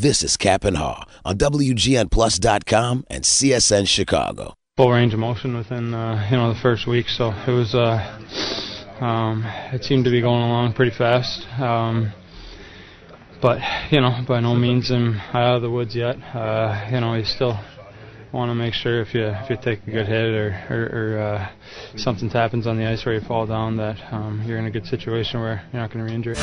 This is Cap and Haw on WGNplus.com and CSN Chicago. Full range of motion within the first week, so it was it seemed to be going along pretty fast. But by no means am I out of the woods yet. You still want to make sure if you take a good hit or something happens on the ice where you fall down that you're in a good situation where you're not going to re-injure it.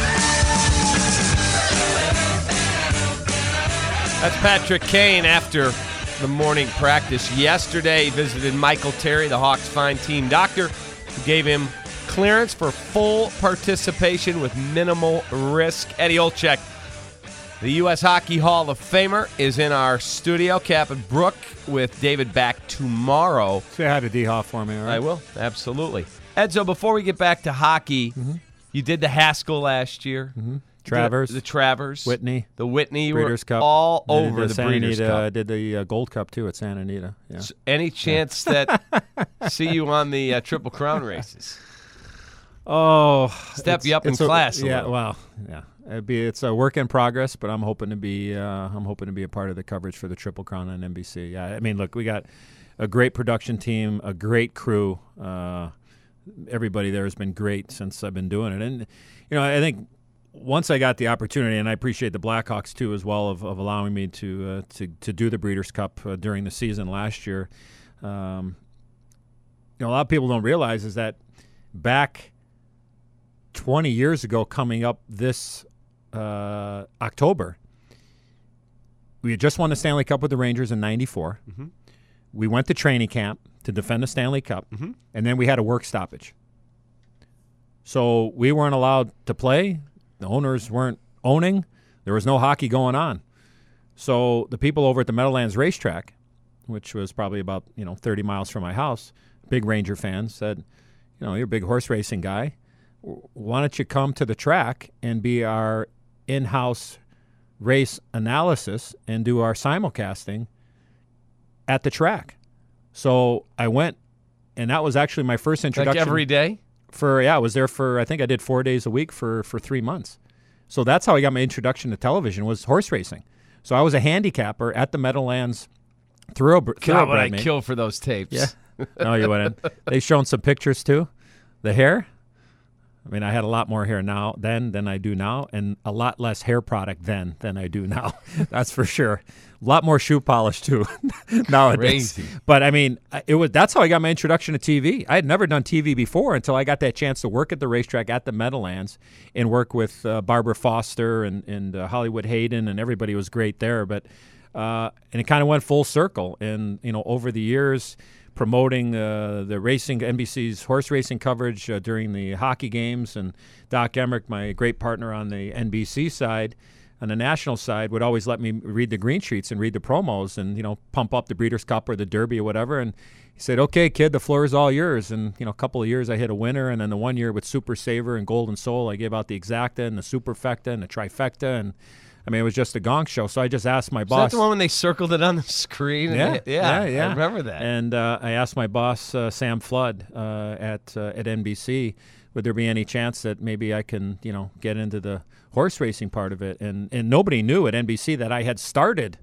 That's Patrick Kane after the morning practice yesterday. He visited Michael Terry, the Hawks' fine team doctor, who gave him clearance for full participation with minimal risk. Eddie Olczyk, the U.S. Hockey Hall of Famer, is in our studio. Cap and Brooke with David back tomorrow. Say hi to D-Hoff for me, all right? I will, absolutely. Edzo, before we get back to hockey, you did the Haskell last year. Travers. The Travers. Whitney. The Whitney. You Breeders' were Cup. all And over the Breeders' Cup. I did the Gold Cup, too, at Santa Anita. Yeah. So any chance that see you on the Triple Crown races? Oh. Step you up in class a Yeah, little. well, yeah. It's a work in progress, but I'm hoping to be a part of the coverage for the Triple Crown on NBC. Yeah, I mean, look, we got a great production team, a great crew. Everybody there has been great since I've been doing it. And, I think once I got the opportunity, and I appreciate the Blackhawks too as well of allowing me to do the Breeders' Cup during the season last year. A lot of people don't realize is that back 20 years ago, coming up this October, we had just won the Stanley Cup with the Rangers in '94. We went to training camp to defend the Stanley Cup, and then we had a work stoppage. So we weren't allowed to play. The owners weren't owning. There was no hockey going on. So the people over at the Meadowlands racetrack, which was probably about 30 miles from my house, big Ranger fans, said, you're a big horse racing guy. Why don't you come to the track and be our in-house race analysis and do our simulcasting at the track? So I went, and that was actually my first introduction. Like every day? I was there I think I did 4 days a week for 3 months. So that's how I got my introduction to television, was horse racing. So I was a handicapper at the Meadowlands Thoroughbred. God, would I kill for those tapes? Yeah. No, you wouldn't. They've shown some pictures too. The hair. I mean, I had a lot more hair then than I do now, and a lot less hair product then than I do now. That's for sure. A lot more shoe polish too nowadays. Crazy. But I mean, that's how I got my introduction to TV. I had never done TV before until I got that chance to work at the racetrack at the Meadowlands and work with Barbara Foster and Hollywood Hayden, and everybody was great there. But and it kind of went full circle, and over the years, promoting the racing, NBC's horse racing coverage during the hockey games. And Doc Emmerich, my great partner on the NBC side, on the national side, would always let me read the green sheets and read the promos and, pump up the Breeders' Cup or the Derby or whatever. And he said, okay, kid, the floor is all yours. And, a couple of years I hit a winner. And then the 1 year with Super Saver and Golden Soul, I gave out the Exacta and the Superfecta and the Trifecta. And I mean, it was just a gong show. So I just asked my boss. Is that the one when they circled it on the screen? Yeah. I remember that. And I asked my boss, Sam Flood, at NBC, would there be any chance that maybe I can, get into the horse racing part of it? And nobody knew at NBC that I had started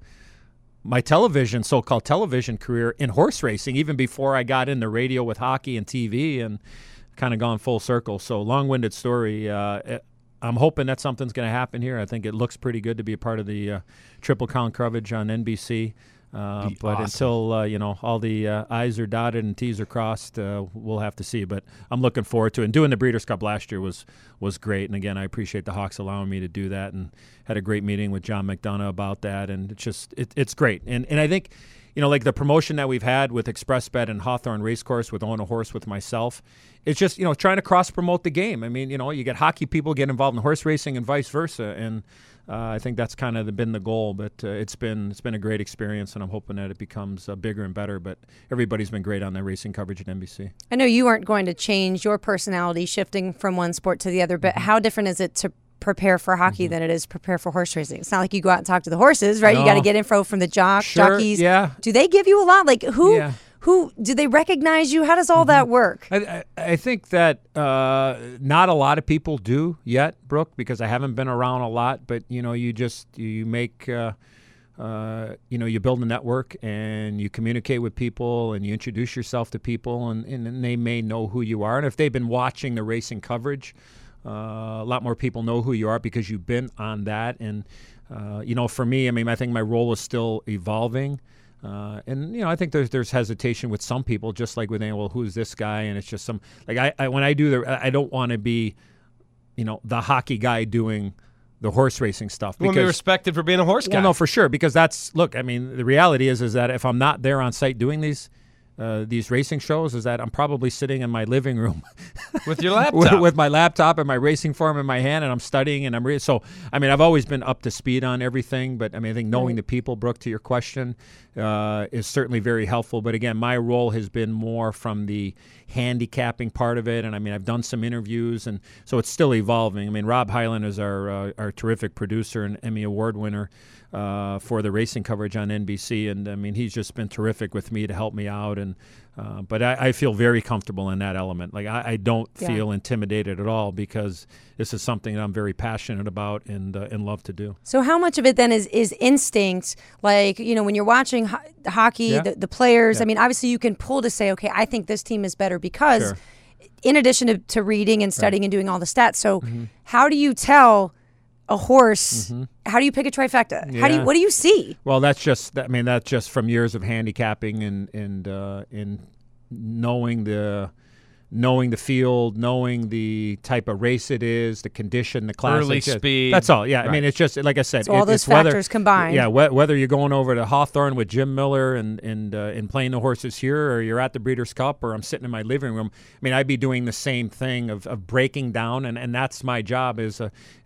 my so-called television career in horse racing, even before I got into radio with hockey and TV, and kind of gone full circle. So long-winded story. I'm hoping that something's going to happen here. I think it looks pretty good to be a part of the Triple Crown coverage on NBC. But awesome. Until all the I's are dotted and T's are crossed, we'll have to see. But I'm looking forward to it. And doing the Breeders' Cup last year was great. And again, I appreciate the Hawks allowing me to do that, and had a great meeting with John McDonough about that. And it's great. And I think, like the promotion that we've had with ExpressBet and Hawthorne Racecourse with Own a Horse with myself, it's just, trying to cross-promote the game. I mean, you get hockey people get involved in horse racing and vice versa. And I think that's kind of been the goal. But it's been a great experience, and I'm hoping that it becomes bigger and better. But everybody's been great on their racing coverage at NBC. I know you aren't going to change your personality shifting from one sport to the other, but how different is it to prepare for hockey than it is prepare for horse racing? It's not like you go out and talk to the horses, right? No. You got to get info from the jockeys. Yeah. Do they give you a lot? Like Who do they recognize you? How does all that work? I think that not a lot of people do yet, Brooke, because I haven't been around a lot. But you make you build a network and you communicate with people and you introduce yourself to people, and they may know who you are. And if they've been watching the racing coverage, a lot more people know who you are because you've been on that. And for me, I think my role is still evolving. And I think there's hesitation with some people, just like with well, who's this guy? And it's just some like when I do I don't want to be, the hockey guy doing the horse racing stuff. You want to be respected for being a horse guy. Well, no, for sure, because the reality is that if I'm not there on site doing these racing shows, is that I'm probably sitting in my living room with your laptop, with my laptop and my racing form in my hand, and I'm studying and I'm reading. So, I've always been up to speed on everything, but I think knowing the people, Brooke, to your question, is certainly very helpful. But again, my role has been more from the handicapping part of it, and I've done some interviews, and so it's still evolving. Rob Hyland is our terrific producer and Emmy Award winner for the racing coverage on NBC, and he's just been terrific with me to help me out, and but I feel very comfortable in that element. Like I don't feel intimidated at all, because this is something that I'm very passionate about and love to do. So how much of it then is instinct? Like, when you're watching hockey, the players, obviously you can pull to say, okay, I think this team is better because in addition to reading and studying and doing all the stats. So how do you tell a horse, how do you pick a trifecta? Yeah. What do you see? Well, that's just from years of handicapping and knowing the field, knowing the type of race it is, the condition, the class. Early speed. That's all, yeah. Right. It's just, like I said. So all those factors combined. Yeah, whether you're going over to Hawthorne with Jim Miller and playing the horses here, or you're at the Breeders' Cup, or I'm sitting in my living room, I'd be doing the same thing of breaking down, and that's my job as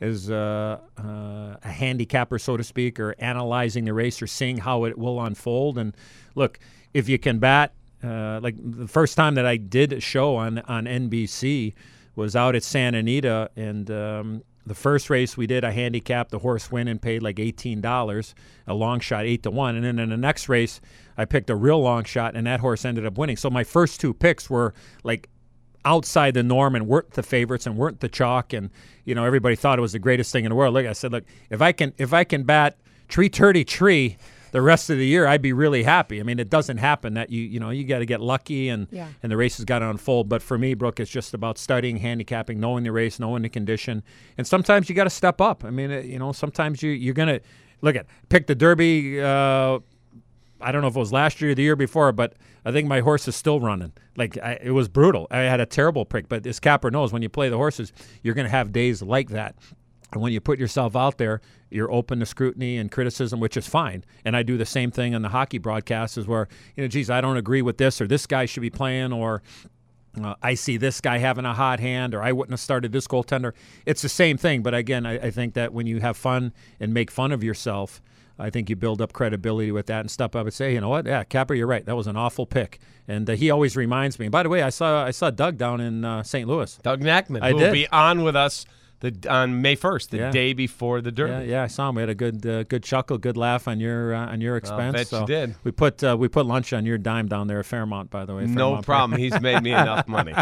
a handicapper, so to speak, or analyzing the race or seeing how it will unfold. And look, if you can bat, like the first time that I did a show on NBC was out at Santa Anita, and the first race we did, I handicapped the horse win and paid like $18, a long shot 8-1, and then in the next race I picked a real long shot, and that horse ended up winning. So my first two picks were like outside the norm and weren't the favorites and weren't the chalk, and everybody thought it was the greatest thing in the world. Like I said, look, if I can bat tree the rest of the year, I'd be really happy. It doesn't happen that you got to get lucky and the races got to unfold. But for me, Brooke, it's just about studying, handicapping, knowing the race, knowing the condition, and sometimes you got to step up. Sometimes you're gonna pick the Derby. I don't know if it was last year or the year before, but I think my horse is still running. It was brutal. I had a terrible pick, but as Capper knows, when you play the horses, you're going to have days like that. And when you put yourself out there, you're open to scrutiny and criticism, which is fine. And I do the same thing on the hockey broadcasts, is where, geez, I don't agree with this, or this guy should be playing, or I see this guy having a hot hand, or I wouldn't have started this goaltender. It's the same thing. But again, I think that when you have fun and make fun of yourself, I think you build up credibility with that and step up and say, you know what, yeah, Capper, you're right. That was an awful pick. And he always reminds me. By the way, I saw Doug down in St. Louis. Doug Nackman, who will be on with us on May 1st, the day before the Derby. Yeah, I saw him. We had a good chuckle, good laugh on your expense. I bet you did. We put lunch on your dime down there at Fairmont, by the way. No problem. He's made me enough money.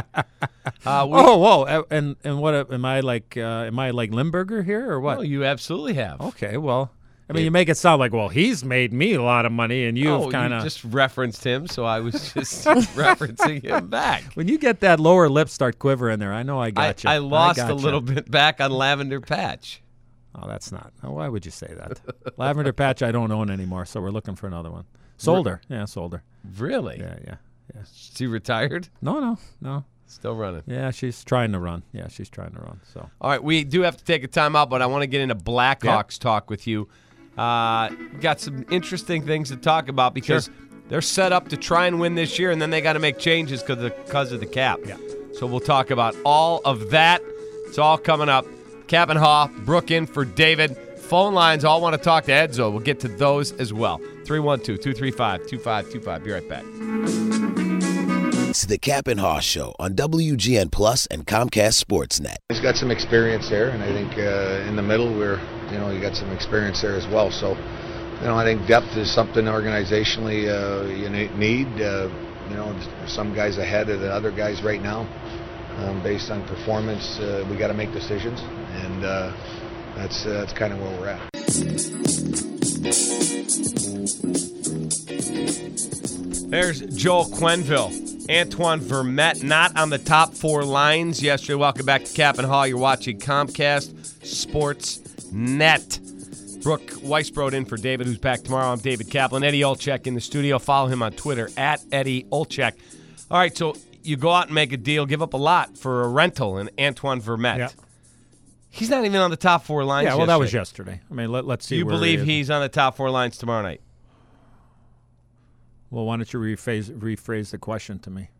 Whoa! And what am I like? Am I like Limburger here or what? Oh, you absolutely have. Okay, well. You make it sound like, well, he's made me a lot of money, and you've kind of just referenced him, so I was just referencing him back. When you get that lower lip start quivering there, I know I got you. I lost a little bit back on Lavender Patch. Oh, that's not. Oh, why would you say that? Lavender Patch, I don't own anymore, so we're looking for another one. Sold her. Yeah, sold her. Really? Yeah. She retired? No. Still running. Yeah, she's trying to run. So. All right, we do have to take a timeout, but I want to get into Blackhawks talk with you. Got some interesting things to talk about because they're set up to try and win this year, and then they got to make changes because of the cap. Yeah. So we'll talk about all of that. It's all coming up. Cap and Haw, Brooke in for David. Phone lines all want to talk to Edzo. We'll get to those as well. 312-235-2525. Be right back. It's the Cap and Haw Show on WGN Plus and Comcast Sportsnet. He's got some experience there, and I think in the middle you got some experience there as well. So, I think depth is something organizationally you need. some guys ahead of the other guys right now. Based on performance, we got to make decisions, and that's kind of where we're at. There's Joel Quenneville. Antoine Vermette not on the top 4 lines yesterday. Welcome back to Cap and Hall. You're watching Comcast Sports Net. Brooke Weisbrod in for David, who's back tomorrow. I'm David Kaplan. Eddie Olczyk in the studio. Follow him on Twitter, @Eddie Olczyk. All right, so you go out and make a deal, give up a lot for a rental in Antoine Vermette. Yeah. He's not even on the top 4 lines yesterday. That was yesterday. I mean, let's see. Do you believe he's on the top 4 lines tomorrow night? Well, why don't you rephrase the question to me?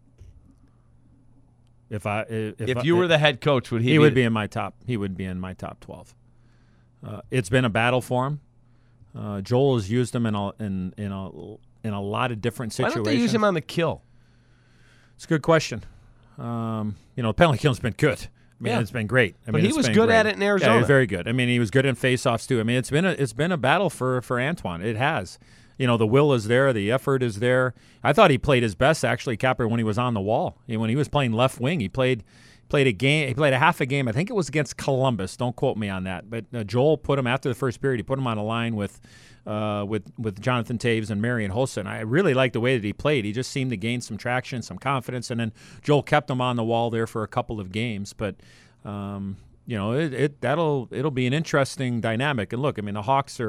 If you were the head coach, would he? He would be in my top. He would be in my top 12. It's been a battle for him. Joel has used him in a lot of different situations. Why don't they use him on the kill? It's a good question. The penalty kill's been good. I mean, it's been great. But he was good at it in Arizona. Yeah, he was very good. I mean, he was good in faceoffs too. I mean, it's been a battle for Antoine. It has. The will is there. The effort is there. I thought he played his best, actually, Capper, when he was on the wall. When he was playing left wing, he played a game. He played a half a game. I think it was against Columbus. Don't quote me on that. But Joel put him after the first period. He put him on a line with Jonathan Toews and Marian Hossa. I really liked the way that he played. He just seemed to gain some traction, some confidence, and then Joel kept him on the wall there for a couple of games. But it'll be an interesting dynamic. And look, I mean, the Hawks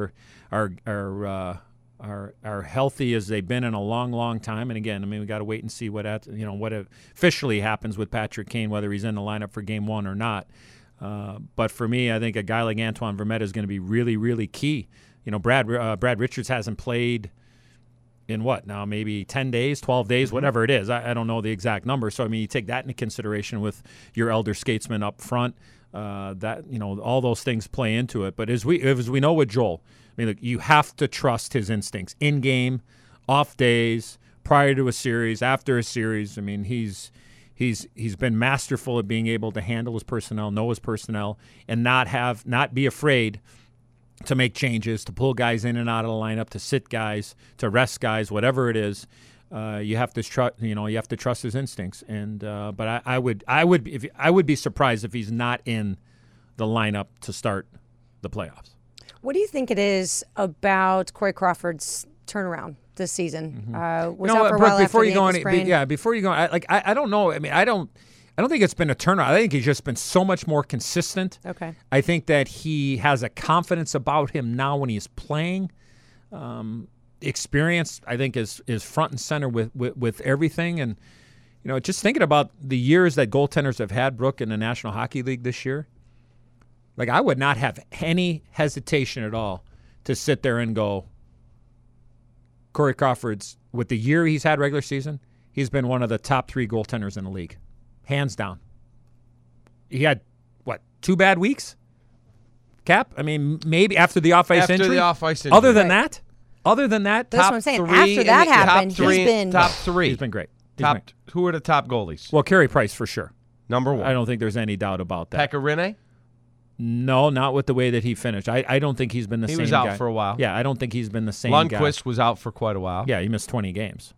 are healthy as they've been in a long, long time. And again, I mean, we got to wait and see what officially happens with Patrick Kane, whether he's in the lineup for Game 1 or not. But for me, I think a guy like Antoine Vermette is going to be really, really key. Brad Richards hasn't played in maybe 10 days, 12 days, whatever it is. I don't know the exact number. So, I mean, you take that into consideration with your elder statesman up front. All those things play into it. But as we know with Joel, I mean, look, you have to trust his instincts in game, off days, prior to a series, after a series. I mean, he's been masterful at being able to handle his personnel, know his personnel, and not be afraid to make changes, to pull guys in and out of the lineup, to sit guys, to rest guys, whatever it is. You have to trust. You have to trust his instincts. And but I would be surprised if he's not in the lineup to start the playoffs. What do you think it is about Corey Crawford's turnaround this season? Was out for a while before after you go the ankle sprain. Before you go, I don't know. I mean, I don't think it's been a turnaround. I think he's just been so much more consistent. Okay. I think that he has a confidence about him now when he's playing. Experience, I think, is front and center with everything. And just thinking about the years that goaltenders have had, Brooke, in the National Hockey League this year. Like, I would not have any hesitation at all to sit there and go, Corey Crawford's, with the year he's had regular season, he's been one of the top 3 goaltenders in the league. Hands down. He had, 2 bad weeks? Cap? I mean, maybe after the off-ice injury? After the off-ice injury. Other than that? That's what I'm saying. After that happened, he's been... Top 3. He's been great. Who are the top goalies? Well, Carey Price, for sure. Number 1. I don't think there's any doubt about that. Pekka Rinne? No, not with the way that he finished. I don't think he's been the same guy. He was out for a while. Yeah, I don't think he's been the same guy. Lundqvist was out for quite a while. Yeah, he missed 20 games.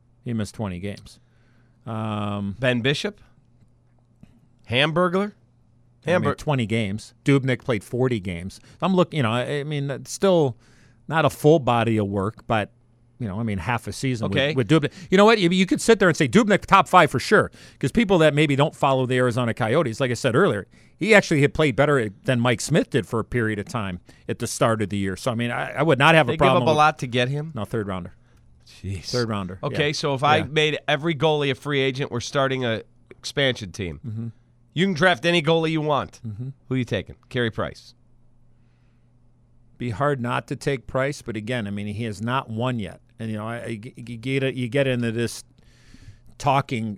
Ben Bishop? Hamburglar? 20 games. Dubnyk played 40 games. I'm looking, I mean, it's still not a full body of work, but, half a season with Dubnyk. You know what? You could sit there and say Dubnyk top 5 for sure, because people that maybe don't follow the Arizona Coyotes, like I said earlier, he actually had played better than Mike Smith did for a period of time at the start of the year. So, I mean, I would not have a problem. They give up a lot to get him? No, third rounder. Jeez. Third rounder. Okay, so if I made every goalie a free agent, we're starting a expansion team. Mm-hmm. You can draft any goalie you want. Mm-hmm. Who are you taking? Carey Price. Be hard not to take Price, but again, I mean, he has not won yet. And, you get into this talking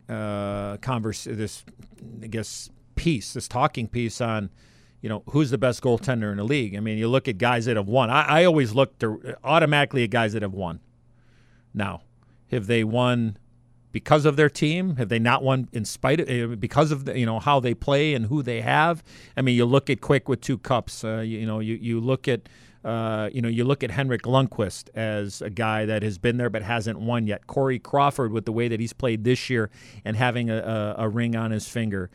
this talking piece on, who's the best goaltender in the league. I mean, you look at guys that have won. I always look automatically at guys that have won. Now, have they won because of their team? Have they not won in spite of because of how they play and who they have? I mean, you look at Quick with 2 cups. You look at You look at Henrik Lundqvist as a guy that has been there but hasn't won yet. Corey Crawford, with the way that he's played this year and having a ring on his finger.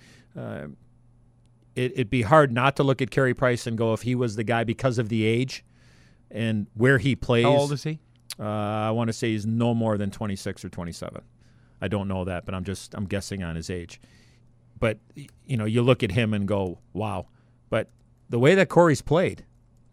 It'd be hard not to look at Carey Price and go, if he was the guy because of the age and where he plays. How old is he? I want to say he's no more than 26 or 27. I don't know that, but I'm guessing on his age. But, you look at him and go, wow. But the way that Corey's played,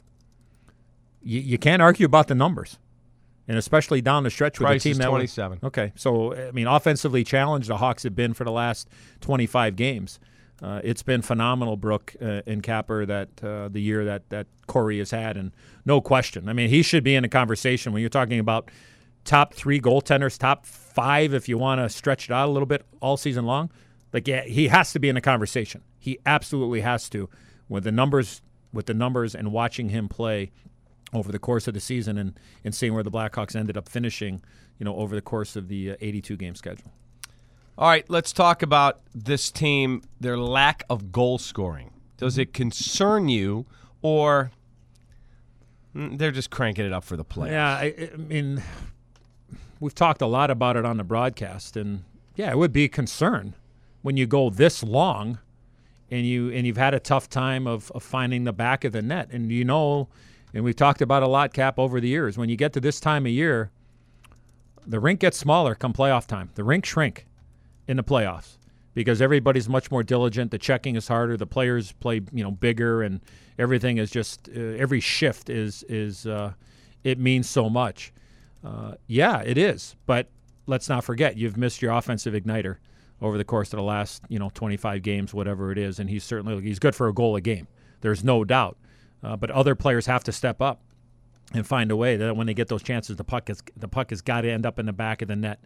you can't argue about the numbers, and especially down the stretch with Price the team is that 27. Okay, so, offensively challenged the Hawks have been for the last 25 games. It's been phenomenal, Brooke and Capper, that the year that Corey has had, and no question. I mean, he should be in a conversation when you're talking about top 3 goaltenders, top 5 if you want to stretch it out a little bit all season long. He has to be in a conversation. He absolutely has to, with the numbers and watching him play over the course of the season and seeing where the Blackhawks ended up finishing, over the course of the 82-game schedule. All right, let's talk about this team, their lack of goal scoring. Does it concern you, or they're just cranking it up for the playoffs? Yeah, I mean, we've talked a lot about it on the broadcast, and yeah, it would be a concern when you go this long and you've had a tough time of finding the back of the net. And and we've talked about a lot, Cap, over the years, when you get to this time of year, the rink gets smaller come playoff time. The rink shrink in the playoffs because everybody's much more diligent. The checking is harder. The players play, bigger, and everything is just every shift is it means so much. Yeah, it is. But let's not forget, you've missed your offensive igniter over the course of the last 25 games, whatever it is, and he's good for a goal a game. There's no doubt. But other players have to step up and find a way that when they get those chances, the puck has got to end up in the back of the net.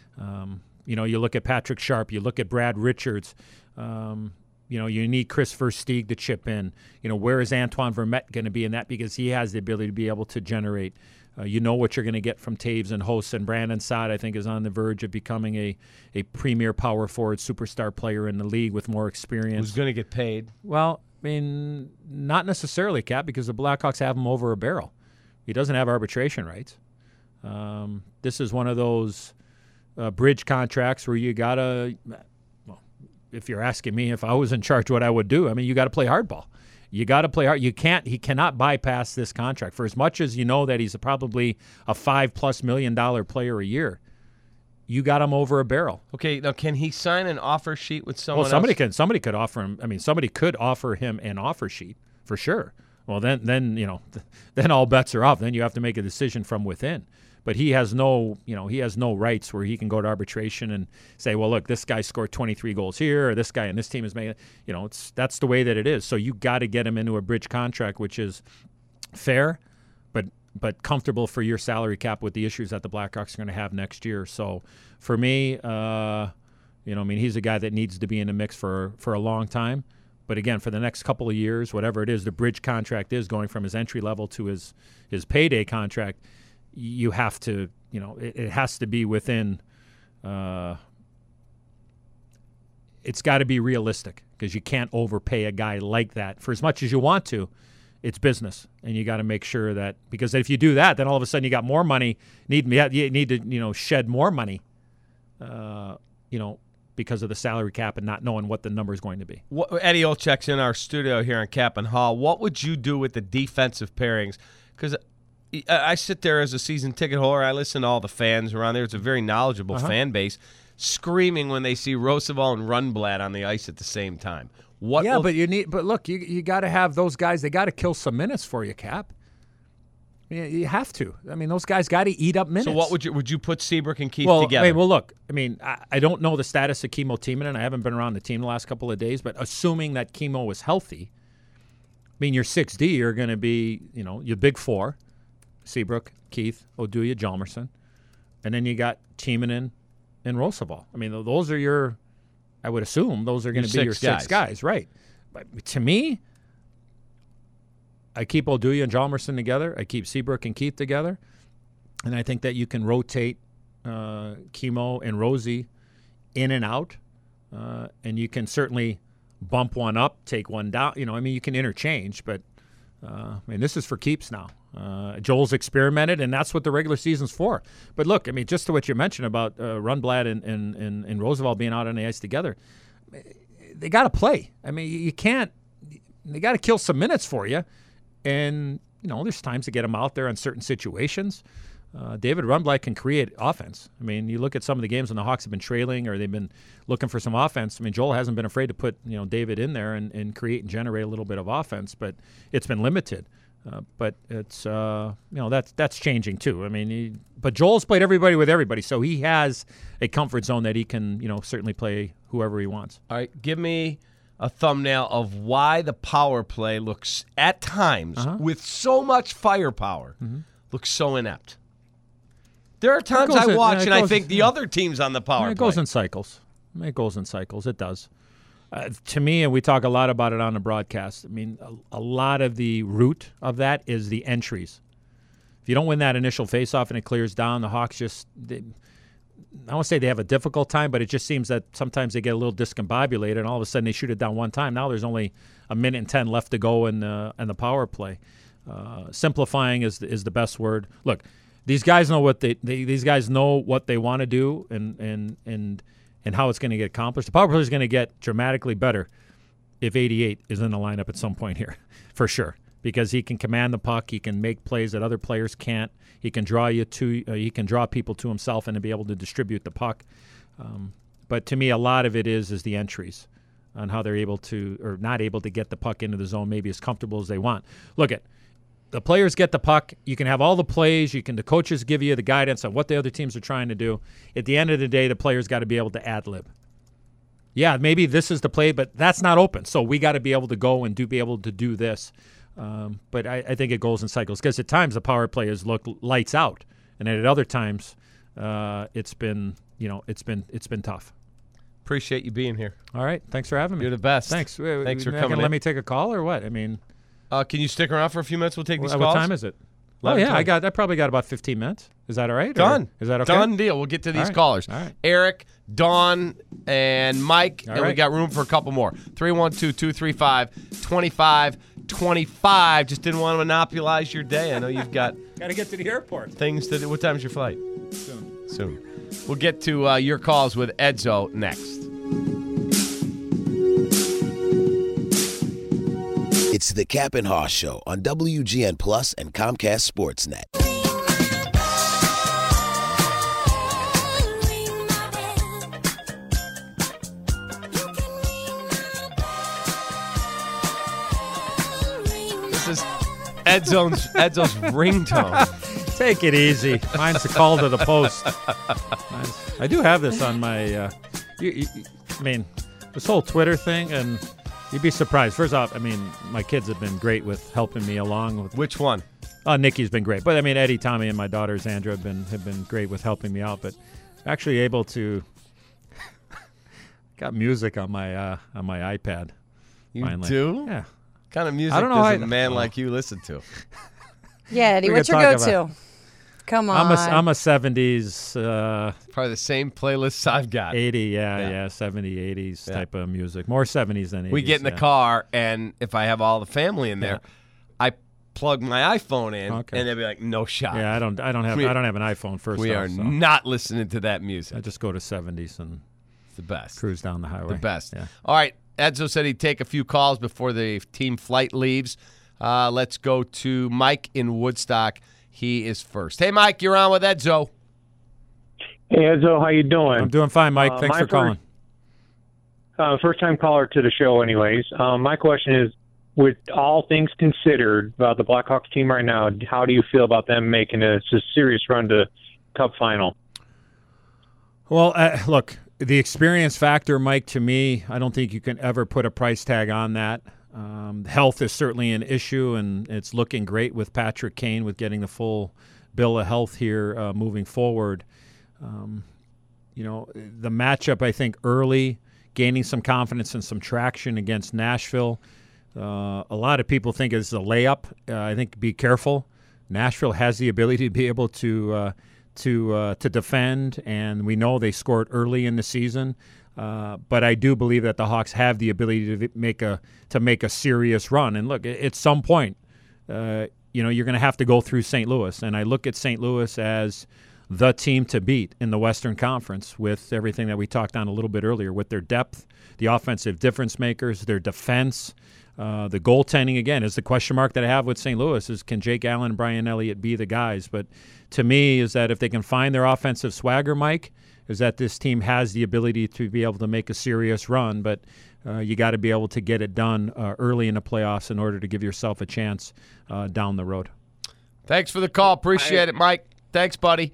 You look at Patrick Sharp, you look at Brad Richards. You need Chris Versteeg to chip in. Where is Antoine Vermette going to be in that? Because he has the ability to be able to generate. What you're going to get from Taves and Host, and Brandon Saad, I think, is on the verge of becoming a premier power forward superstar player in the league with more experience. Who's going to get paid? Well, I mean, not necessarily, Cap, because the Blackhawks have him over a barrel. He doesn't have arbitration rights. This is one of those bridge contracts where you got to, if you're asking me if I was in charge what I would do, I mean, you got to play hardball. You got to play hard. He cannot bypass this contract. For as much as you know that he's probably a $5+ million player a year, you got him over a barrel. Okay, now can he sign an offer sheet with someone else? Somebody could offer him. I mean, somebody could offer him an offer sheet for sure. Well, then all bets are off. Then you have to make a decision from within. But he has no rights where he can go to arbitration and say, well, look, this guy scored 23 goals here, or this guy and this team is making, that's the way that it is. So you got to get him into a bridge contract, which is fair, but comfortable for your salary cap with the issues that the Blackhawks are going to have next year. So for me, he's a guy that needs to be in the mix for a long time. But again, for the next couple of years, whatever it is, the bridge contract is going from his entry level to his payday contract. You have to, it has to be within, it's got to be realistic because you can't overpay a guy like that. For as much as you want to, it's business. And you got to make sure that, because if you do that, then all of a sudden you got more money, you need to, shed more money, because of the salary cap and not knowing what the number is going to be. Eddie Olczyk's in our studio here on Cap and Hall. What would you do with the defensive pairings? Because I sit there as a season ticket holder. I listen to all the fans around there. It's a very knowledgeable fan base, screaming when they see Roosevelt and Rundblad on the ice at the same time. But look, you got to have those guys. They got to kill some minutes for you, Cap. You have to. I mean, those guys got to eat up minutes. So what would you put Seabrook and Keith together? Look. I mean, I don't know the status of Kimmo Timonen. I haven't been around the team the last couple of days, but assuming that Kimmo was healthy, I mean, your 6D are going to be, your big four. Seabrook, Keith, Oduya, Hjalmarsson. And then you got Timonen and Roosevelt. I mean, those are I would assume those are going to be your 6 guys, right? But to me, I keep Oduya and Hjalmarsson together. I keep Seabrook and Keith together. And I think that you can rotate Kimmo and Rosie in and out. And you can certainly bump one up, take one down. You can interchange, but this is for keeps now. Joel's experimented, and that's what the regular season's for. But look, I mean, just to what you mentioned about Rundblad and Roosevelt being out on the ice together, they got to play. I mean, you can't. They got to kill some minutes for you, and there's times to get them out there in certain situations. David Rundblad can create offense. I mean, you look at some of the games when the Hawks have been trailing or they've been looking for some offense. I mean, Joel hasn't been afraid to put David in there and create and generate a little bit of offense, but it's been limited. But it's that's changing too. I mean, but Joel's played everybody with everybody, so he has a comfort zone that he can certainly play whoever he wants. All right, give me a thumbnail of why the power play looks at times with so much firepower looks so inept. There are times I watch and I think the other team's on the power play. It goes in cycles. It does. To me, and we talk a lot about it on the broadcast, I mean, a lot of the root of that is the entries. If you don't win that initial faceoff and it clears down, the Hawks I won't say they have a difficult time, but it just seems that sometimes they get a little discombobulated, and all of a sudden they shoot it down one time. Now there's only a minute and 10 left to go in the power play. Simplifying is the best word. Look, these guys know what these guys know what they want to do and how it's going to get accomplished. The power play is going to get dramatically better if 88 is in the lineup at some point here, for sure, because he can command the puck, he can make plays that other players can't. He can draw he can draw people to himself and to be able to distribute the puck. But to me, a lot of it is the entries on how they're able to or not able to get the puck into the zone maybe as comfortable as they want. Look at. The players get the puck. You can have all the plays. The coaches give you the guidance on what the other teams are trying to do. At the end of the day, the players got to be able to ad-lib. Yeah, maybe this is the play, but that's not open. So we got to be able to go and be able to do this. But I think it goes in cycles because at times the power players look lights out, and then at other times it's been tough. Appreciate you being here. All right, thanks for having me. You're the best. Thanks. Thanks for coming. Let me take a call or what? I mean. Can you stick around for a few minutes? We'll take these calls. What time is it? Oh, yeah, I probably got about 15 minutes. Is that all right? Done. Is that okay? Done deal. We'll get to these callers. All right. Eric, Dawn, and Mike, all and right. we got room for a couple more. 312-235-2525. Just didn't want to monopolize your day. I know you've got got to get to the airport. Things to do. What time's your flight? Soon. We'll get to your calls with Edzo next. It's the Cap and Haw Show on WGN Plus and Comcast Sportsnet. This is Edzo's ringtone. Take it easy. Mine's the call to the post. I do have this on my. I mean, this whole Twitter thing, and you'd be surprised. First off, I mean, my kids have been great with helping me along. Which one? Nikki's been great, but I mean, Eddie, Tommy, and my daughter Sandra have been great with helping me out. But actually able to got music on my iPad. You finally. Do? Yeah. What kind of music I don't know does a man like you listen to? Yeah, Eddie, We what's could your talk go-to? Come on. I'm a 70s, Probably the same playlists I've got. 80, 70, 80s type of music. More 70s than 80s. We get in the car, and if I have all the family in there, I plug my iPhone in, and they'll be like, "No shot." Yeah, I don't have an iPhone. First, we off, are so not listening to that music. I just go to 70s and It's the best. cruise down the highway. The best. Yeah. All right. Edzo said he'd take a few calls before the team flight leaves. Let's go to Mike in Woodstock. He is first. Hey, Mike, you're on with Edzo. Hey, Edzo, how you doing? I'm doing fine, Mike. Thanks for calling. First-time caller to the show anyways. My question is, with all things considered about the Blackhawks team right now, how do you feel about them making a serious run to Cup final? Well, look, the experience factor, Mike, to me, I don't think you can ever put a price tag on that. Health is certainly an issue, and it's looking great with Patrick Kane with getting the full bill of health here moving forward. The matchup, I think, early, gaining some confidence and some traction against Nashville. A lot of people think it's a layup. I think be careful. Nashville has the ability to be able to defend, and we know they scored early in the season. But I do believe that the Hawks have the ability to make a serious run. And look, at some point, you're going to have to go through St. Louis. And I look at St. Louis as the team to beat in the Western Conference with everything that we talked on a little bit earlier, with their depth, the offensive difference makers, their defense, the goaltending. Again, is the question mark that I have with St. Louis is, can Jake Allen and Brian Elliott be the guys? But to me is that if they can find their offensive swagger, Mike, is that this team has the ability to be able to make a serious run. But you got to be able to get it done early in the playoffs in order to give yourself a chance down the road. Thanks for the call. Appreciate it, Mike. Thanks, buddy.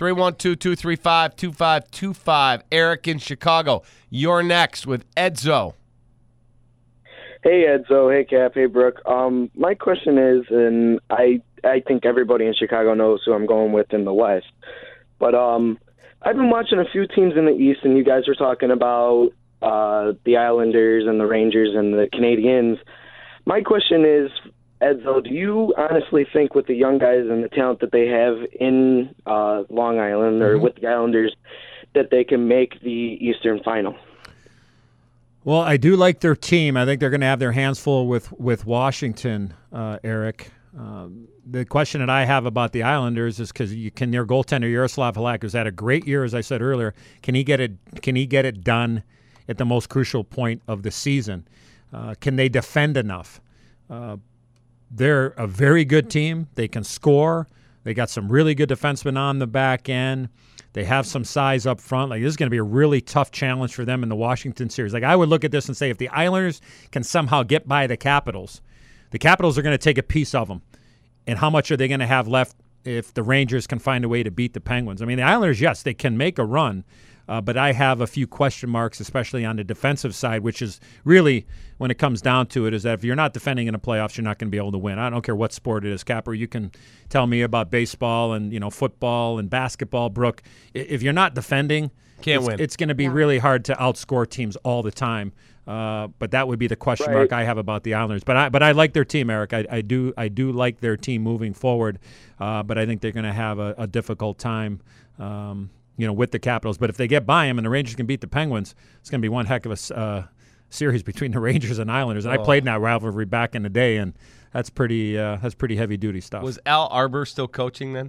312-235-2525. Eric in Chicago. You're next with Edzo. Hey, Edzo. Hey, Cap. Hey, Brooke. My question is, and I think everybody in Chicago knows who I'm going with in the West, but I've been watching a few teams in the East, and you guys were talking about the Islanders and the Rangers and the Canadiens. My question is, Edzo, do you honestly think with the young guys and the talent that they have in Long Island or with the Islanders that they can make the Eastern Final? Well, I do like their team. I think they're going to have their hands full with Washington, Eric. The question that I have about the Islanders is because can their goaltender Yaroslav Halak, who's had a great year, as I said earlier, can he get it done at the most crucial point of the season? Can they defend enough? They're a very good team. They can score. They got some really good defensemen on the back end. They have some size up front. Like, this is going to be a really tough challenge for them in the Washington series. Like, I would look at this and say, if the Islanders can somehow get by the Capitals are going to take a piece of them. And how much are they going to have left if the Rangers can find a way to beat the Penguins? I mean, the Islanders, yes, they can make a run. But I have a few question marks, especially on the defensive side, which is really, when it comes down to it, is that if you're not defending in the playoffs, you're not going to be able to win. I don't care what sport it is, Capper. You can tell me about baseball and football and basketball, Brooke. If you're not defending, win. It's going to be really hard to outscore teams all the time. But that would be the question mark I have about the Islanders. But I like their team, Eric. I do like their team moving forward. But I think they're going to have a difficult time. With the Capitals. But if they get by them and the Rangers can beat the Penguins, it's going to be one heck of a series between the Rangers and Islanders. And I played in that rivalry back in the day, and that's pretty heavy-duty stuff. Was Al Arbor still coaching then?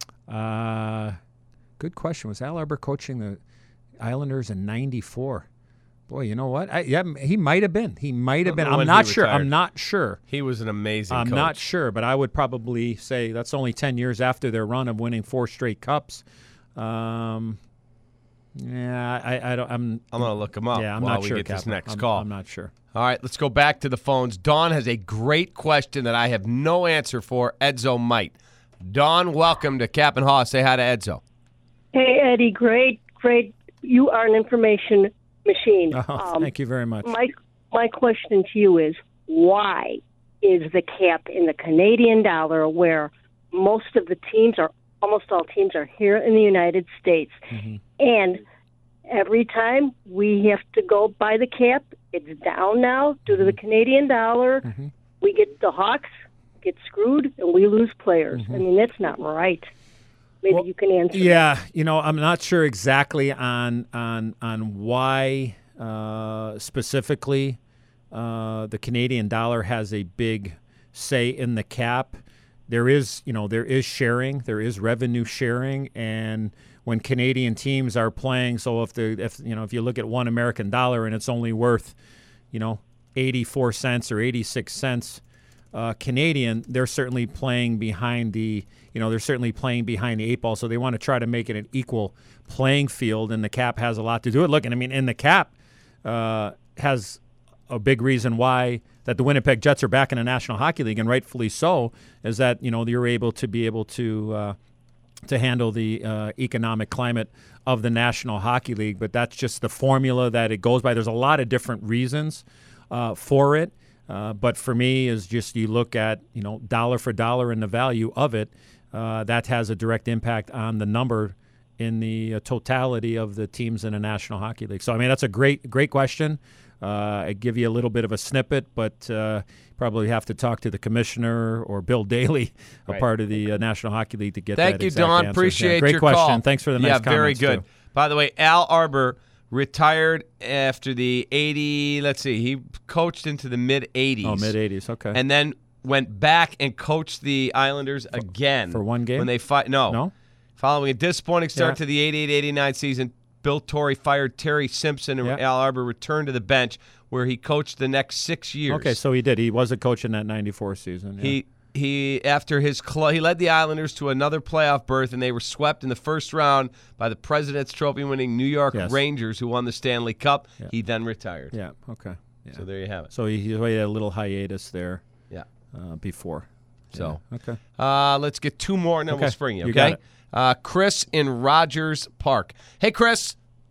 Good question. Was Al Arbor coaching the Islanders in '94? Boy, you know what? He might have been. He might have been. I'm not sure. I'm not sure. He was an amazing coach. I'm not sure, but I would probably say that's only 10 years after their run of winning 4 straight cups. I don't. I'm gonna look him up. Yeah, I'm while not sure. We get this next call. I'm not sure. All right, let's go back to the phones. Dawn has a great question that I have no answer for. Edzo might. Dawn, welcome to Cap and Haw. Say hi to Edzo. Hey, Eddie. Great. You are an information machine. Oh, thank you very much. My question to you is, why is the cap in the Canadian dollar, where most of the teams are? Almost all teams are here in the United States. And every time we have to go by the cap, it's down now due to the Canadian dollar. We get the Hawks get screwed and we lose players. I mean, that's not right. Maybe you can answer. Yeah, I'm not sure exactly on why specifically the Canadian dollar has a big say in the cap. There is sharing, there is revenue sharing, and when Canadian teams are playing, so if you look at one American dollar and it's only worth, 84 cents or 86 cents Canadian, they're certainly playing behind the 8 ball. So they want to try to make it an equal playing field, and the cap has a lot to do with it. Look, and the cap has a big reason why that the Winnipeg Jets are back in the National Hockey League, and rightfully so, is that you're able to handle the economic climate of the National Hockey League. But that's just the formula that it goes by. There's a lot of different reasons for it, but for me, is just you look at dollar for dollar and the value of it. That has a direct impact on the number in the totality of the teams in the National Hockey League. So that's a great question. I give you a little bit of a snippet, but probably have to talk to the commissioner or Bill Daly, a part of the National Hockey League, to get that exact answer. Thank you, Don. Appreciate your call. Great question. Call. Thanks for the nice comments. Yeah, very good. Too. By the way, Al Arbor retired after the 80. Let's see, he coached into the mid-80s. Oh, mid-80s. Okay. And then went back and coached the Islanders again. For one game? When they No. Following a disappointing start to the 88-89 season, Bill Torrey fired Terry Simpson, and Al Arbour returned to the bench, where he coached the next 6 years. Okay, so he did. He was a coach in that 94 season. Yeah. He led the Islanders to another playoff berth, and they were swept in the first round by the President's Trophy-winning New York Rangers, who won the Stanley Cup. Yeah. He then retired. Yeah, okay. Yeah. So there you have it. So he had a little hiatus there before. So okay. Let's get two more, and then we'll spring you, okay? You got it. Chris in Rogers Park. Hey, Chris.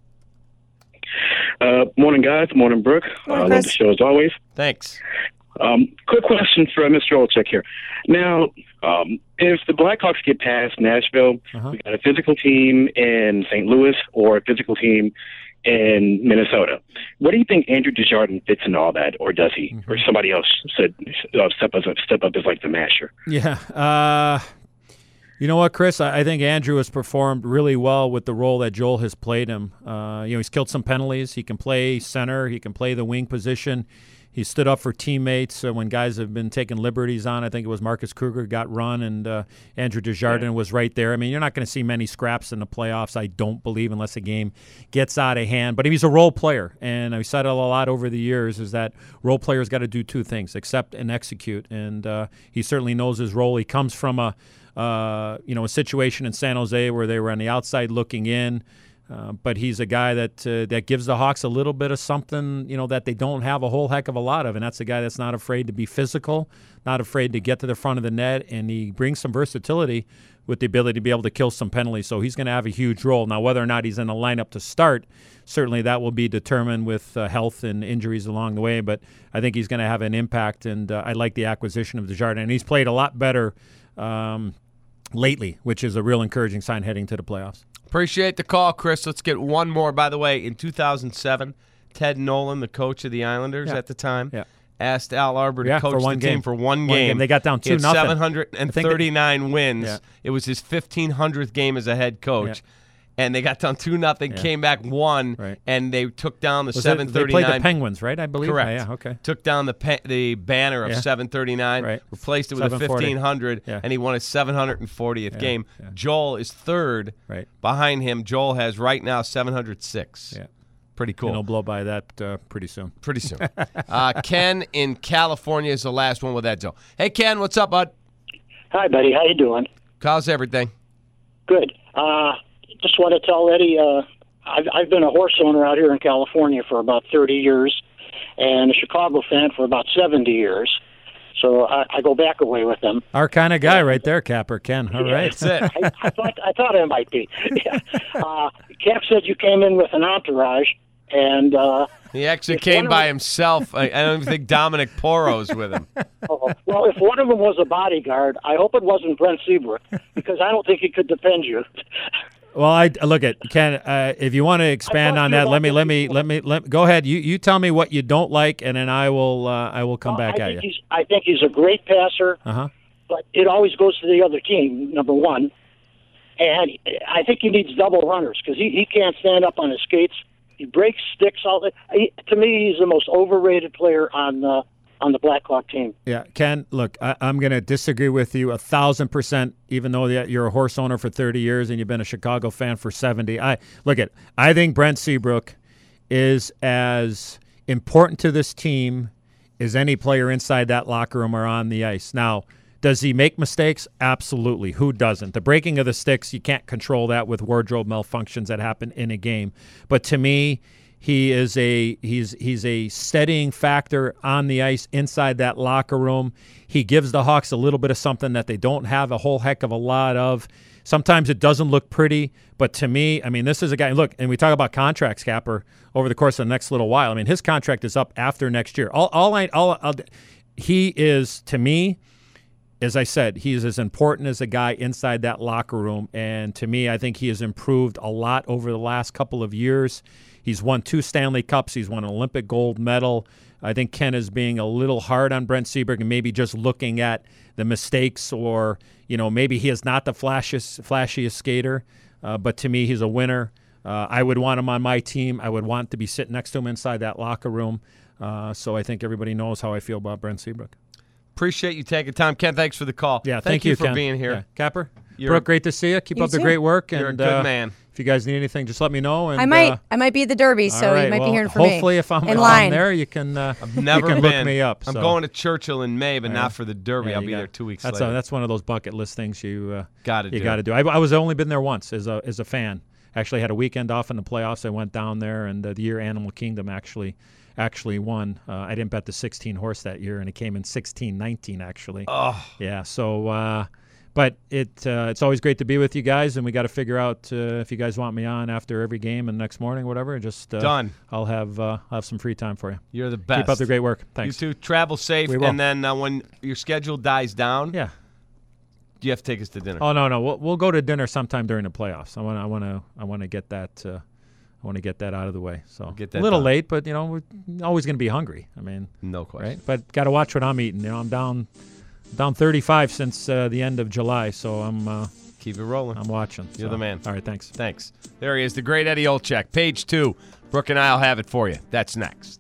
Morning, guys. Morning, Brooke. Love the show as always. Thanks. Quick question for Mr. Olczyk here. Now, if the Blackhawks get past Nashville, we got a physical team in St. Louis or a physical team in Minnesota. What do you think Andrew Desjardins fits in all that, or does he, or somebody else said step up as like the masher? Yeah. You know what, Chris? I think Andrew has performed really well with the role that Joel has played him. He's killed some penalties. He can play center. He can play the wing position. He stood up for teammates when guys have been taking liberties on. I think it was Marcus Kruger got run, and Andrew Desjardins was right there. I mean, you're not going to see many scraps in the playoffs, I don't believe, unless a game gets out of hand. But he's a role player, and I've said it a lot over the years, is that role players got to do two things, accept and execute. And he certainly knows his role. He comes from a situation in San Jose where they were on the outside looking in. But he's a guy that gives the Hawks a little bit of something, that they don't have a whole heck of a lot of, and that's a guy that's not afraid to be physical, not afraid to get to the front of the net, and he brings some versatility with the ability to be able to kill some penalties. So he's going to have a huge role. Now, whether or not he's in the lineup to start, certainly that will be determined with health and injuries along the way, but I think he's going to have an impact, and I like the acquisition of Desjardins. And he's played a lot better lately, which is a real encouraging sign heading to the playoffs. Appreciate the call, Chris. Let's get one more. By the way, in 2007, Ted Nolan, the coach of the Islanders at the time, asked Al Arbour to coach the team for one game. They got down 2-0. He had 739 wins. Yeah. It was his 1,500th game as a head coach. Yeah. And they got down 2-0, came back 1, and they took down the 739. They played the Penguins, right? I believe. Correct. Yeah, okay. Took down the banner of 739, replaced it with a 1,500, and he won his 740th game. Yeah. Joel is third behind him. Joel has right now 706. Yeah. Pretty cool. And he'll blow by that pretty soon. Pretty soon. Ken in California is the last one with Edzo. Hey, Ken, what's up, bud? Hi, buddy. How you doing? How's everything? Good. Just want to tell Eddie, I've been a horse owner out here in California for about 30 years and a Chicago fan for about 70 years. So I go back a way with them. Our kind of guy right there, Capper, Ken. All right. That's it. I thought I might be. Cap said you came in with an entourage. And he actually came by himself. I don't even think Dominic Poro's with him. Well, if one of them was a bodyguard, I hope it wasn't Brent Seabrook, because I don't think he could defend you. Well, I look at Ken. If you want to expand on that, let me go ahead. You tell me what you don't like, and then I will come back at you. I think he's a great passer, but it always goes to the other team. Number one, and I think he needs double runners because he can't stand up on his skates. He breaks sticks all the. To me, he's the most overrated player on the Blackhawk team. Yeah, Ken, look, I'm going to disagree with you 1,000%, even though you're a horse owner for 30 years and you've been a Chicago fan for 70. I think Brent Seabrook is as important to this team as any player inside that locker room or on the ice. Now, does he make mistakes? Absolutely. Who doesn't? The breaking of the sticks, you can't control that with wardrobe malfunctions that happen in a game. But to me, he's a steadying factor on the ice inside that locker room. He gives the Hawks a little bit of something that they don't have a whole heck of a lot of. Sometimes it doesn't look pretty, but to me, I mean, this is a guy. Look, and we talk about contracts, Capper, over the course of the next little while. I mean, his contract is up after next year. He is, to me, as I said, he's as important as a guy inside that locker room. And to me, I think he has improved a lot over the last couple of years. He's won 2 Stanley Cups. He's won an Olympic gold medal. I think Ken is being a little hard on Brent Seabrook and maybe just looking at the mistakes, or, maybe he is not the flashiest skater. But to me, he's a winner. I would want him on my team. I would want to be sitting next to him inside that locker room. So I think everybody knows how I feel about Brent Seabrook. Appreciate you taking time. Ken, thanks for the call. Yeah, thank you for Ken. being here. Yeah. Capper, Brooke, great to see you. Keep up the great work. You're and, a good man. If you guys need anything, just let me know. And, I might be at the Derby, so you might be hearing from me. Hopefully, if I'm there, you can. I've never you can been. Look me up. I'm so. going to Churchill in May, but not for the Derby. I'll be there 2 weeks later. That's one of those bucket list things you got to do. I was only been there once as a fan. Actually, had a weekend off in the playoffs. I went down there, and the year Animal Kingdom actually won. I didn't bet the 16 horse that year, and it came in 16-19 actually. Oh, yeah. So. But it's always great to be with you guys, and we got to figure out if you guys want me on after every game and next morning, whatever. Just done. I'll have some free time for you. You're the best. Keep up the great work. Thanks. You too. Travel safe, and then when your schedule dies down, you have to take us to dinner. Oh no, we'll go to dinner sometime during the playoffs. I want to get that. I want to get that out of the way. So get that a little done. late, but we're always going to be hungry. I mean, no question. Right? But got to watch what I'm eating. I'm down 35 since the end of July, so I'm keep it rolling. I'm watching. You're the man. All right, thanks. There he is, the great Eddie Olczyk. Page 2. Brooke and I'll have it for you. That's next.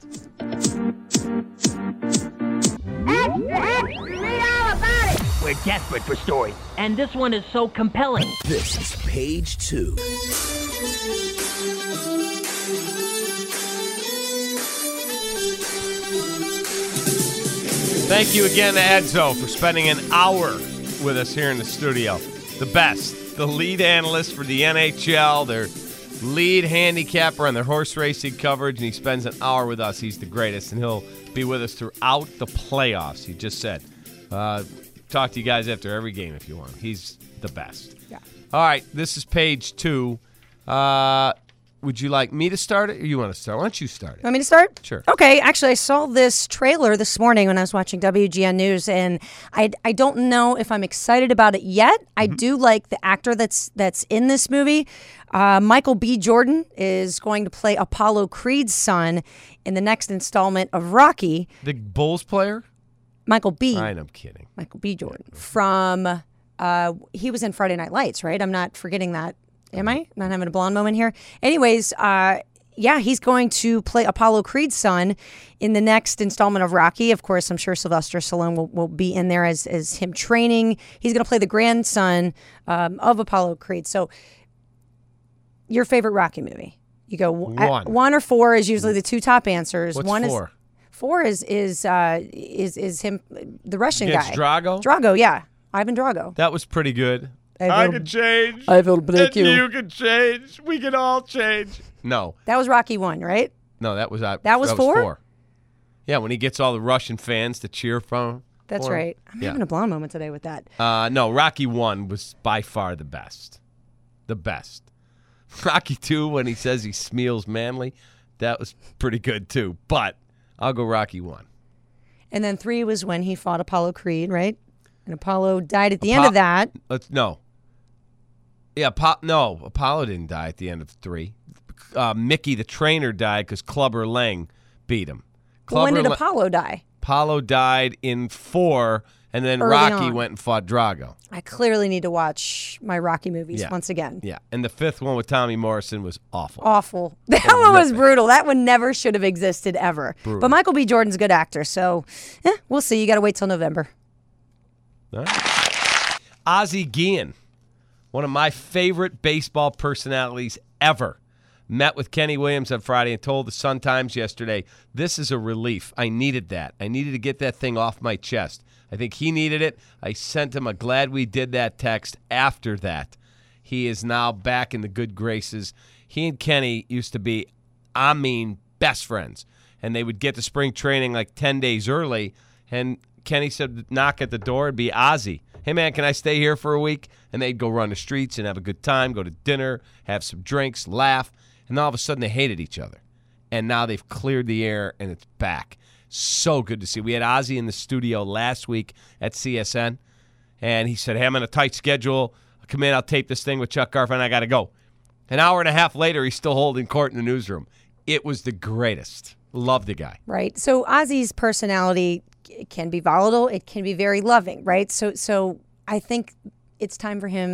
We're desperate for stories, and this one is so compelling. This is Page 2. Thank you again to Edzo for spending an hour with us here in the studio. The best, the lead analyst for the NHL, their lead handicapper on their horse racing coverage, and he spends an hour with us. He's the greatest, and he'll be with us throughout the playoffs. He just said, talk to you guys after every game if you want. He's the best. Yeah. All right, this is Page 2. Would you like me to start it, or you want to start? Why don't you start it? Want me to start? Sure. Okay. Actually, I saw this trailer this morning when I was watching WGN News, and I don't know if I'm excited about it yet. Mm-hmm. I do like the actor that's in this movie. Michael B. Jordan is going to play Apollo Creed's son in the next installment of Rocky. The Bulls player? Michael B. I'm kidding. Michael B. Jordan from he was in Friday Night Lights, right? I'm not forgetting that. Am I? Not having a blonde moment here. Anyways, he's going to play Apollo Creed's son in the next installment of Rocky. Of course, I'm sure Sylvester Stallone will be in there as him training. He's going to play the grandson of Apollo Creed. So, your favorite Rocky movie? You go one or four is usually the two top answers. What's one four? Four is him, the Russian Against guy. Drago? Drago, yeah, Ivan Drago. That was pretty good. I can change. I will break you. You can change. We can all change. No. That was Rocky 1, right? No, that was four? Yeah, when he gets all the Russian fans to cheer for him. That's right. I'm having a blonde moment today with that. No, Rocky 1 was by far the best. The best. Rocky 2, when he says he smeals manly, that was pretty good too. But I'll go Rocky 1. And then 3 was when he fought Apollo Creed, right? And Apollo died at the end of that. No. Yeah, Apollo didn't die at the end of 3. Mickey the trainer died because Clubber Lang beat him. When did Apollo die? Apollo died in 4, and then Rocky went and fought Drago. I clearly need to watch my Rocky movies once again. Yeah, and the 5th one with Tommy Morrison was awful. Awful. That one was brutal. That one never should have existed ever. Brutal. But Michael B. Jordan's a good actor, so we'll see. You got to wait till November. All right. Ozzie Guillen, one of my favorite baseball personalities ever, met with Kenny Williams on Friday and told the Sun-Times yesterday, this is a relief. I needed that. I needed to get that thing off my chest. I think he needed it. I sent him a glad we did that text after that. He is now back in the good graces. He and Kenny used to be, best friends. And they would get to spring training like 10 days early, and Kenny said, knock at the door and be Ozzie. Hey, man, can I stay here for a week? And they'd go run the streets and have a good time, go to dinner, have some drinks, laugh. And all of a sudden they hated each other. And now they've cleared the air, and it's back. So good to see. We had Ozzie in the studio last week at CSN, and he said, hey, I'm on a tight schedule. I'll come in, I'll tape this thing with Chuck Garfien, I got to go. An hour and a half later, he's still holding court in the newsroom. It was the greatest. Love the guy. Right. So Ozzie's personality can be volatile. It can be very loving, right? So I think it's time for him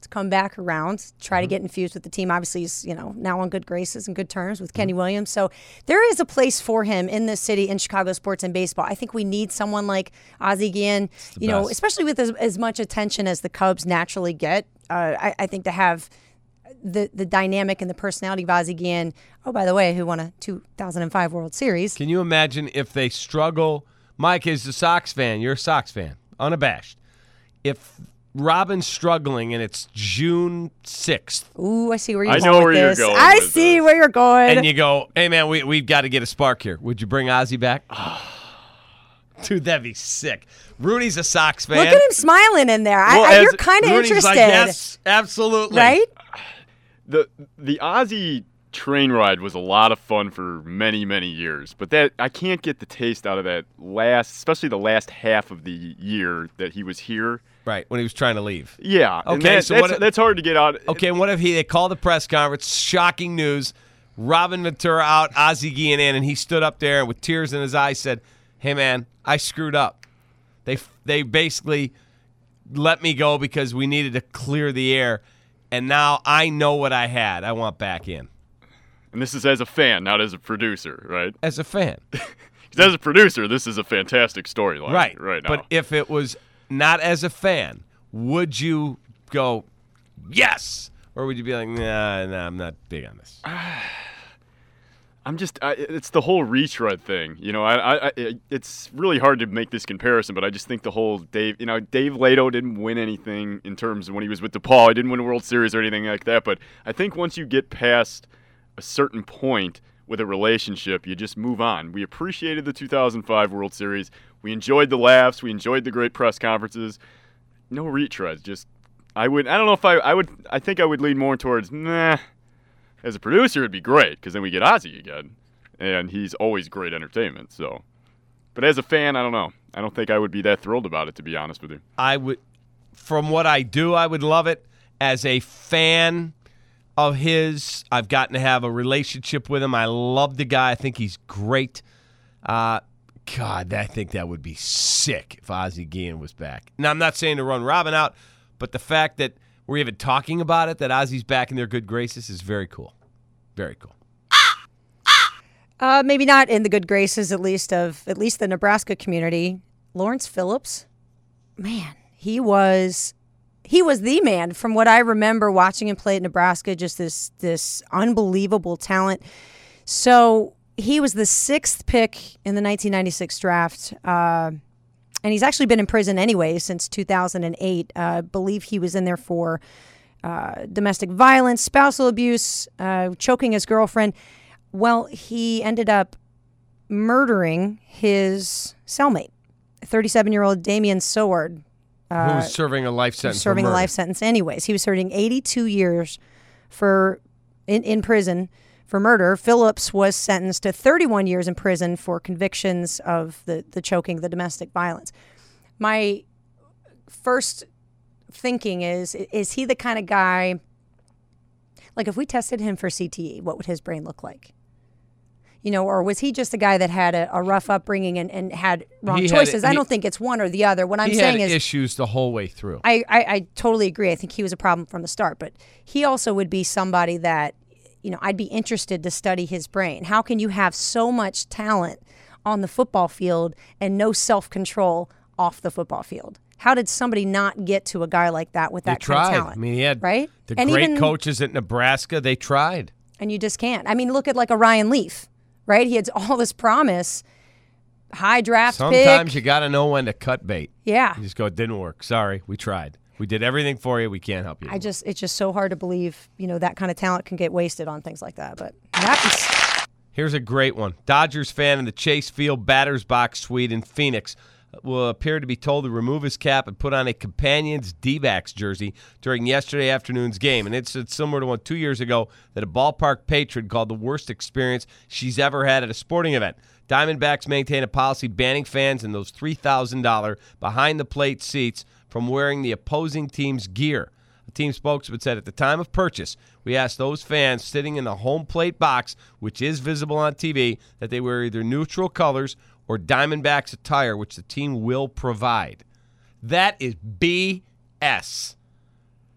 to come back around, try to get infused with the team. Obviously, he's now on good graces and good terms with Kenny Williams. So there is a place for him in this city, in Chicago sports and baseball. I think we need someone like Ozzie Guillen, especially with as much attention as the Cubs naturally get. I think to have the dynamic and the personality of Ozzie Guillen, by the way, who won a 2005 World Series. Can you imagine if they struggle? Mike is a Sox fan. You're a Sox fan, unabashed. If Robin's struggling and it's June 6th. Ooh, I see where you're going. I know where you're going. I see where you're going. And you go, hey, man, we've got to get a spark here. Would you bring Ozzie back? Dude, that'd be sick. Rudy's a Sox fan. Look at him smiling in there. You're kind of interested. Like, yes, absolutely. Right? The Ozzie train ride was a lot of fun for many, many years, but that I can't get the taste out of that especially the last half of the year that he was here. Right, when he was trying to leave. Yeah. Okay, that's hard to get out. Okay, and what if they called the press conference, shocking news, Robin Ventura out, Ozzie Guillen in, and he stood up there and with tears in his eyes said, hey, man, I screwed up. They basically let me go because we needed to clear the air, and now I know what I had. I want back in. And this is as a fan, not as a producer, right? As a fan. Because as a producer, this is a fantastic storyline right now. But if it was not as a fan, would you go, yes? Or would you be like, nah, I'm not big on this? It's the whole retread thing. It's really hard to make this comparison, but I just think the whole Dave Lato didn't win anything in terms of when he was with DePaul. He didn't win a World Series or anything like that. But I think once you get past a certain point with a relationship, you just move on. We appreciated the 2005 World Series. We enjoyed the laughs. We enjoyed the great press conferences. No retreads. I think I would lean more towards, nah. As a producer, it'd be great because then we get Ozzie again, and he's always great entertainment. So, but as a fan, I don't know. I don't think I would be that thrilled about it, to be honest with you. I would, from what I do, I would love it. As a fan of his, I've gotten to have a relationship with him. I love the guy. I think he's great. God, I think that would be sick if Ozzie Guillen was back. Now, I'm not saying to run Robin out, but the fact that we're even talking about it, that Ozzie's back in their good graces, is very cool. Very cool. Maybe not in the good graces, at least the Nebraska community. Lawrence Phillips, man, he was the man from what I remember watching him play at Nebraska. Just this unbelievable talent. So he was the 6th pick in the 1996 draft. And he's actually been in prison anyway since 2008. I believe he was in there for domestic violence, spousal abuse, choking his girlfriend. Well, he ended up murdering his cellmate, 37-year-old Damian Soward. Who was serving a life sentence for murder. A life sentence anyways. He was serving 82 years in prison for murder. Phillips was sentenced to 31 years in prison for convictions of the choking, the domestic violence. My first thinking is he the kind of guy, like if we tested him for CTE, what would his brain look like? Or was he just a guy that had a rough upbringing and had wrong choices? I don't think it's one or the other. What I'm saying is he had issues the whole way through. I totally agree. I think he was a problem from the start. But he also would be somebody that, I'd be interested to study his brain. How can you have so much talent on the football field and no self-control off the football field? How did somebody not get to a guy like that with that kind of talent? I mean, he had right? the great coaches at Nebraska. They tried. And you just can't. I mean, look at like a Ryan Leaf, right? He had all this promise, high draft pick. Sometimes you got to know when to cut bait. Yeah. You just go, it didn't work. Sorry, we tried. We did everything for you. We can't help you. It's just so hard to believe, that kind of talent can get wasted on things like that. But it happens. Here's a great one. Dodgers fan in the Chase Field batter's box suite in Phoenix will appear to be told to remove his cap and put on a companion's D-backs jersey during yesterday afternoon's game. And it's similar to one 2 years ago that a ballpark patron called the worst experience she's ever had at a sporting event. Diamondbacks maintain a policy banning fans in those $3,000 behind-the-plate seats from wearing the opposing team's gear. A team spokesman said at the time of purchase, we asked those fans sitting in the home plate box, which is visible on TV, that they wear either neutral colors or Diamondbacks attire, which the team will provide. That is BS.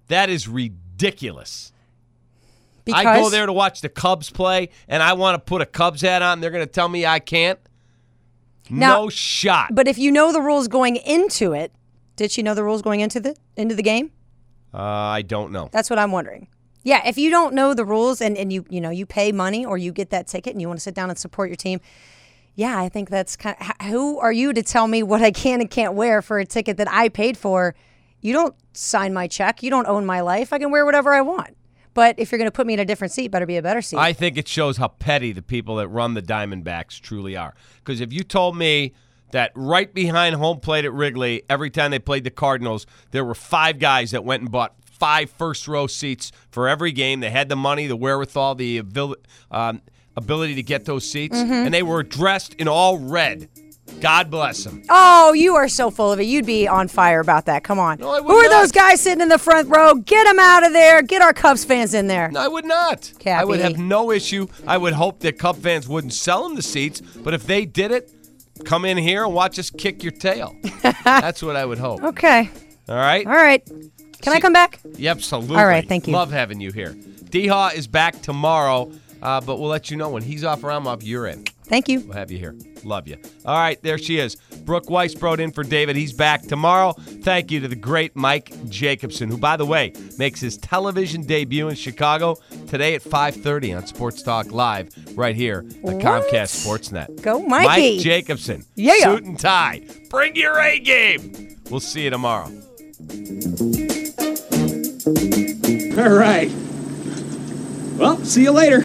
That is ridiculous. Because? I go there to watch the Cubs play, and I want to put a Cubs hat on, and they're going to tell me I can't? Now, no shot. But if you know the rules going into it, did she know the rules going into the game? I don't know. That's what I'm wondering. Yeah, if you don't know the rules and you pay money or you get that ticket and you want to sit down and support your team, yeah, I think that's kind of, who are you to tell me what I can and can't wear for a ticket that I paid for? You don't sign my check. You don't own my life. I can wear whatever I want. But if you're going to put me in a different seat, better be a better seat. I think it shows how petty the people that run the Diamondbacks truly are. Because if you told me that right behind home plate at Wrigley, every time they played the Cardinals, there were 5 guys that went and bought 5 first-row seats for every game. They had the money, the wherewithal, the ability to get those seats, and they were dressed in all red. God bless them. Oh, you are so full of it. You'd be on fire about that. Come on. No, I would Who are not. those guys sitting in the front row? Get them out of there. Get our Cubs fans in there. No, I would not. Cappy. I would have no issue. I would hope that Cub fans wouldn't sell them the seats, but if they did it, come in here and watch us kick your tail. That's what I would hope. Okay. All right? All right. Can I come back? Yeah, absolutely. All right, thank you. Love having you here. D-Haw is back tomorrow, but we'll let you know when he's off or I'm off, you're in. Thank you. We'll have you here. Love you. All right, there she is. Brooke Weisbrod in for David. He's back tomorrow. Thank you to the great Mike Jacobson, who, by the way, makes his television debut in Chicago today at 5:30 on Sports Talk Live right here at Comcast Sportsnet. Go, Mikey. Mike Jacobson. Yeah. Suit and tie. Bring your A game. We'll see you tomorrow. All right. Well, see you later.